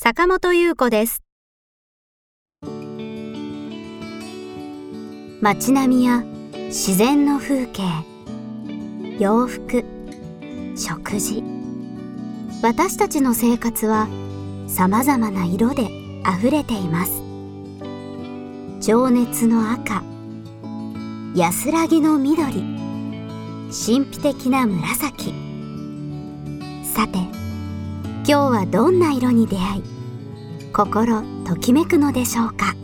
坂本優子です。街並みや自然の風景、洋服、食事、私たちの生活はさまざまな色であふれています。情熱の赤、安らぎの緑、神秘的な紫。さて、今日はどんな色に出会い、心ときめくのでしょうか。